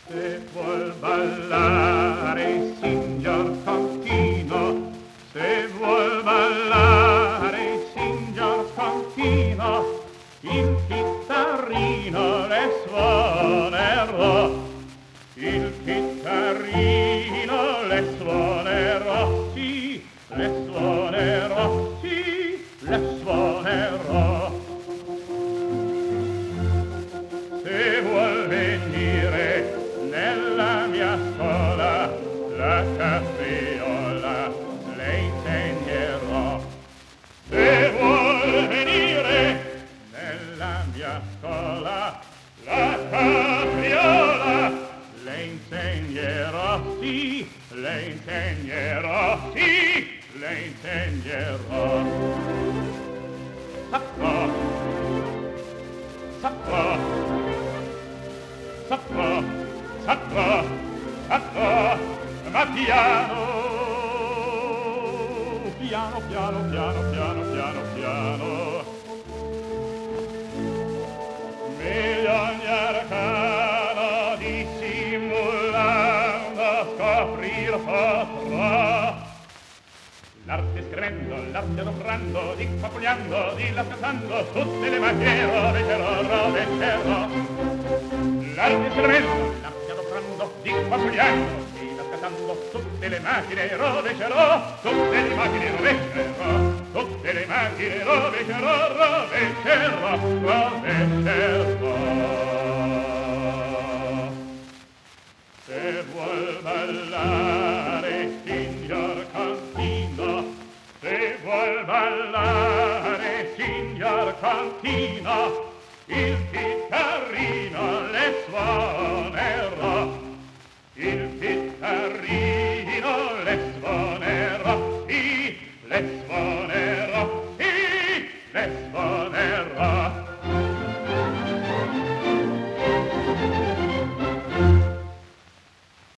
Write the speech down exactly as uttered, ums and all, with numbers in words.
Se vuol ballare, signor Contino, se vuol ballare, signor Contino, il chitarrino le suonerò, il chitarrino le suonerò, sì, le suonerò, sì, le suonerò. Se vuol venire nella mia scuola la capriola le insegnerò. Se vuol venire nella mia scuola la capriola le insegnerò, sì, le insegnerò, sì, le insegnerò. Saprò, saprò, saprò, saprò, saprò, ma piano, piano, piano, piano, piano, piano, piano. Bisogna arcano dissimulando scoprir potrò l'arte scrivendo, l'arte adombrando, di papugliando, di là cantando, tutte le macchine rovescerò, rovescerò. L'arte scrivendo, l'arte adombrando, di papugliando, di là cantando, tutte le macchine rovescerò, tutte le macchine rovescerò, tutte le macchine rovescerò, rovescerò, rovescerò. Se vuol ballare, signor Contino, se vuol ballare, signor Contino, il